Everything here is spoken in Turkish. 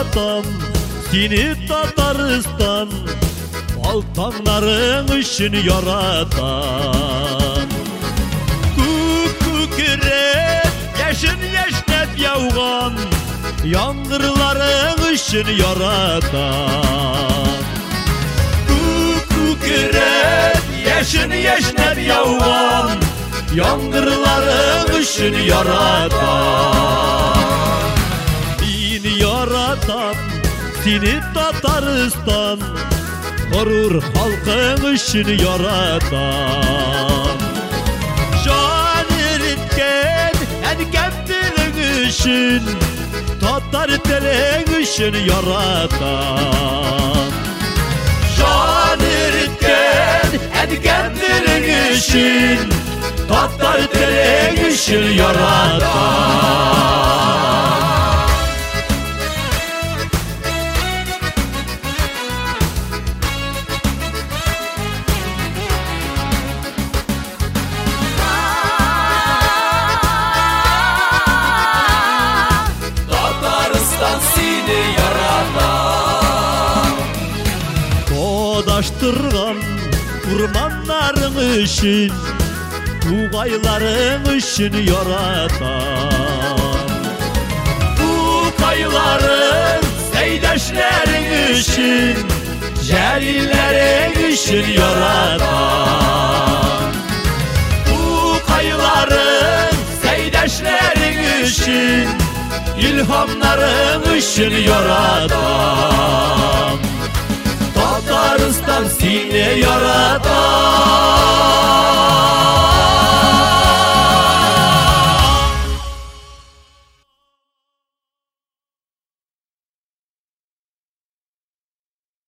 yaratan, seni Tataristan baltanların için yaratan. Kükret yaşın yaşnep yağan, yağmurların için yaratan. Kükret yaşın yaşnep yağan, yağmurların için yaratan. Beni yaratan, seni Tataristan korur halkın için yaratan. Can eritken enkemdirin için, Tatar telin için yaratan. Can eritken enkemdirin için, Tatar telin için yaratan. Seni yaratan. Kodaştırgan kurmanların için, Tugayların için yaratan. Tugayların seydaşların için, Celillerin için yaratan. Tugayların seydaşların için, İlhamların için yaratan. Tataristan seni yaratan.